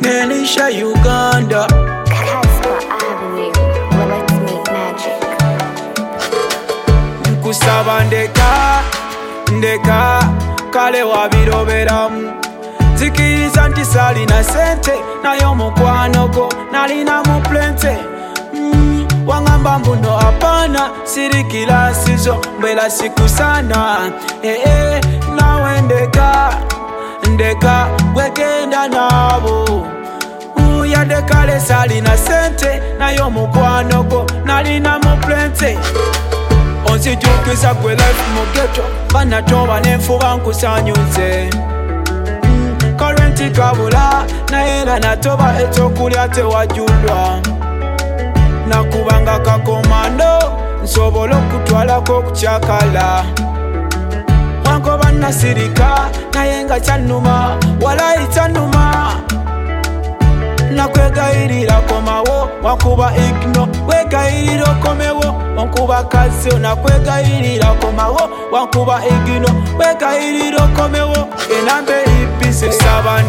Nelisha Uganda. Casper Avenue, well, let's make magic. Nkusaba ndeka kale wabiroberamu. Zikiriza nti salina sente naye omukwano gwo nalina mu plente. Wangamba mbuno apana sirikira sizo mbela siku sana. Nawe ndeka gwegenda nabo. Yadde kale salina sente naye omukwano gwo nalina mu plente. Onzijukiza gwe life mu ghetto banatoba n'enfuba nkusanyuze. Current kabula naye era natoba ekyokulya tewajulwa. Nakubanga kakomando nsobola okutwalako okukyakala. Wankoba nasirika naye nga kyannuma walayi kyannuma. Nakwegayirira komawo wankuba igno wegayirira okomewo wankuba kasio. Nakwegayirira komawo wankuba igno wegayirira okomewo enambe ipise. Saba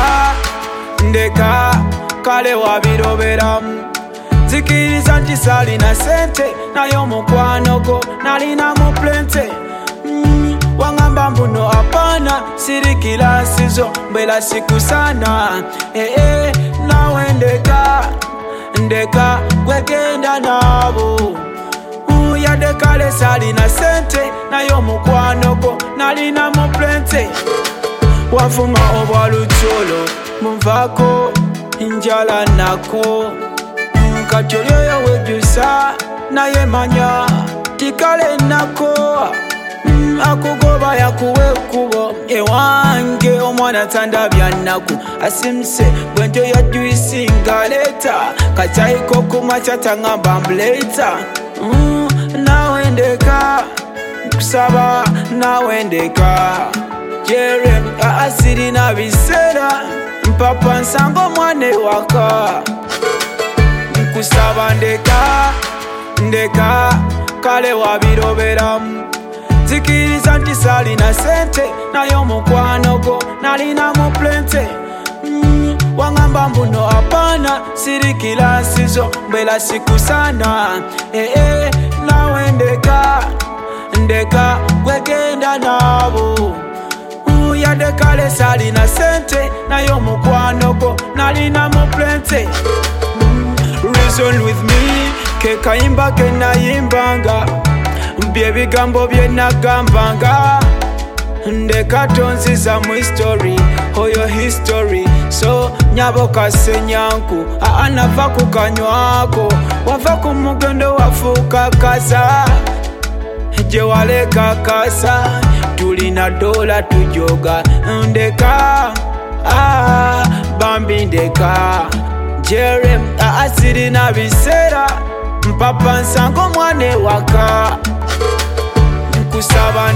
ndeka kale wabiroberamu. Zikiriza nti salina sente naye omukwano gwo nalina mu plente. Wangamba mbuno apana sirikira sizo mbela siku sana. Nawe ndeka gwegenda nabo. Yadde kale salina sente naye omukwano gwo nalina mu plente. Wafuma obwalukyolo munvaako njala nako. Kati oli oyo wejjusa naye manya tikale nako. Akugoba yakuwa ekkubo ewange omwana tandabya nnaku. Asimuse bwentyo ya juisi ngaleeta kakyayiko kumakya taŋŋamba ambuleeta. Nawe ndeka nkusaba nawe ndeka. Jerem asirina biseera mpapa nsanga omwana ewaka. Nkusaba ndeka kale wabiroberamu. Zikiriza nti salina sente naye omukwano gwo nalina mu plente. Wangamba mbuno apana sirikira sizo mbela siku sana. Nawe ndeka gwegenda nabo. Yadde kale salina sente naye omukwano gwo nalina mu plente. Reason with me ke kayimba ke nayimbanga. Byebigambo bye nagambanga. Ndeka tonziza mu history oyo history. So nyabo kasenyanku anava kukanywako. Wava ku mugendo wafuuka kasa. Je waleka kasa tulina dola tujoga. Ndeka bambi ndeka. Jerem asirina biseera mpapa nsanga omwana ewaka. Nkusaba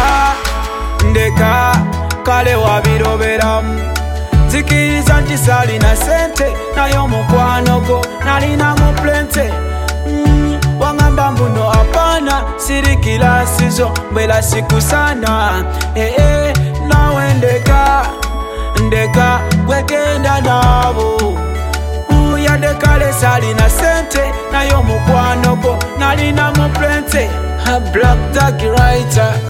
ndeka kale wabiroberamu. Zikiriza nti salina sente naye omukwano gwo nalina mu plente. Wangamba mbuno apana sirikira sizo mbela siku sana. Nawe ndeka gwegenda nabo. Yadde kale salina sente naye omukwano gwo nalina mu plente. Black Tag Writer.